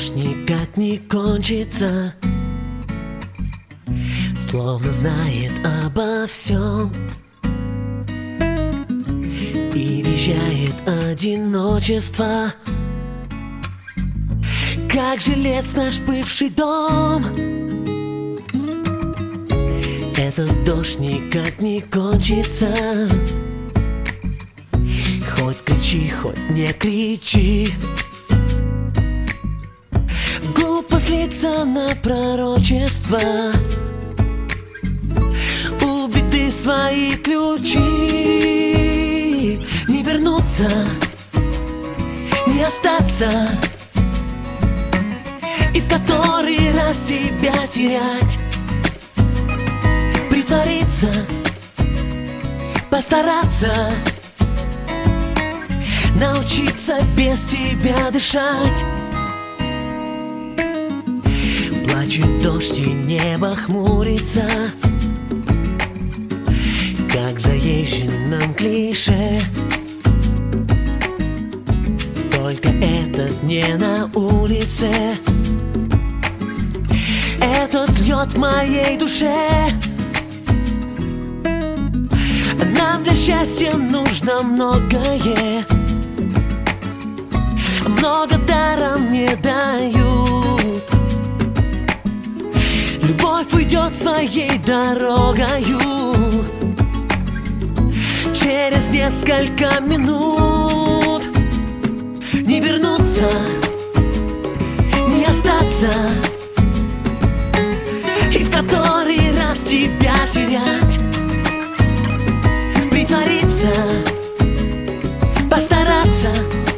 дождь никак не кончится, словно знает обо всем и вещает одиночество. Как жилец наш бывший дом, этот дождь никак не кончится. Хоть кричи, хоть не кричи, глупо злиться на пророчество. У беды свои ключи, не вернуться, не остаться, и в который раз тебя терять. Притвориться, постараться, научиться без тебя дышать. Плачет дождь и небо хмурится, как в заезженном клише. Только этот не на улице, этот льет в моей душе. Нам для счастья нужно многое, много даром не дают. Любовь уйдет своей дорогою, через несколько минут не вернуться, не остаться, и в который раз тебя терять. Притвориться, постараться,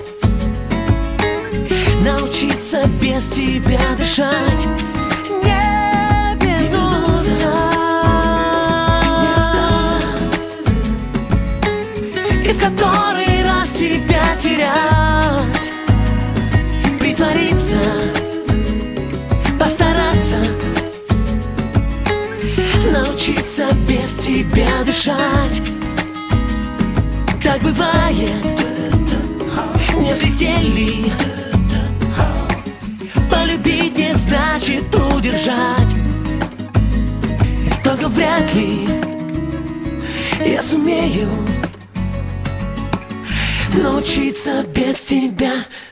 научиться без тебя дышать. Не вернуться, не остаться, и в который раз тебя терять. Притвориться, постараться, научиться без тебя дышать. Так бывает, не взлетели. Полюбить не значит удержать. Только вряд ли я сумею научиться без тебя